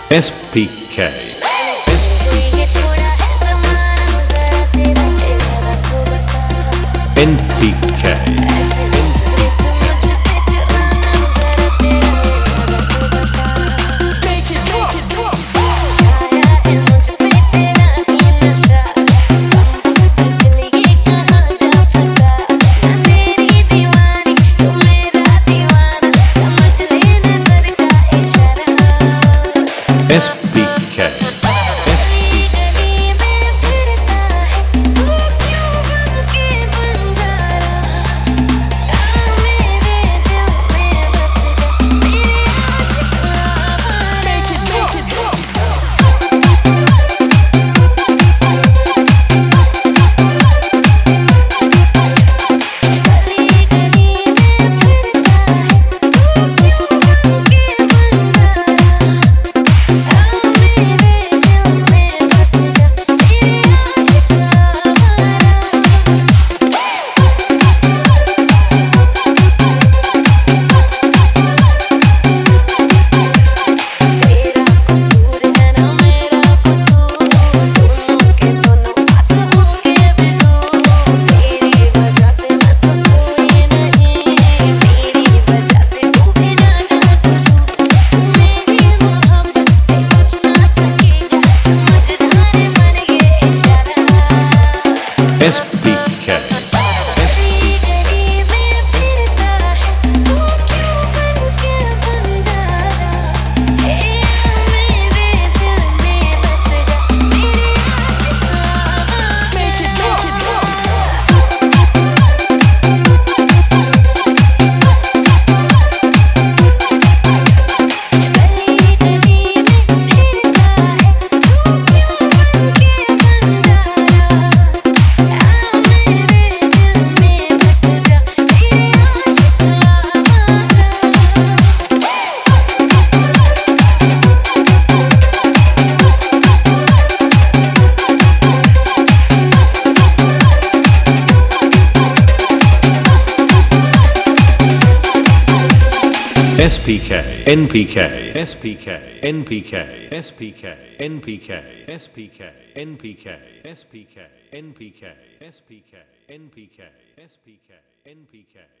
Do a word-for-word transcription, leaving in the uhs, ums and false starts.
S P K N P K S P K S P K S P K N P K S P K N P K S P K N P K S P K N P K S P K N P K S P K N P K S P K N P K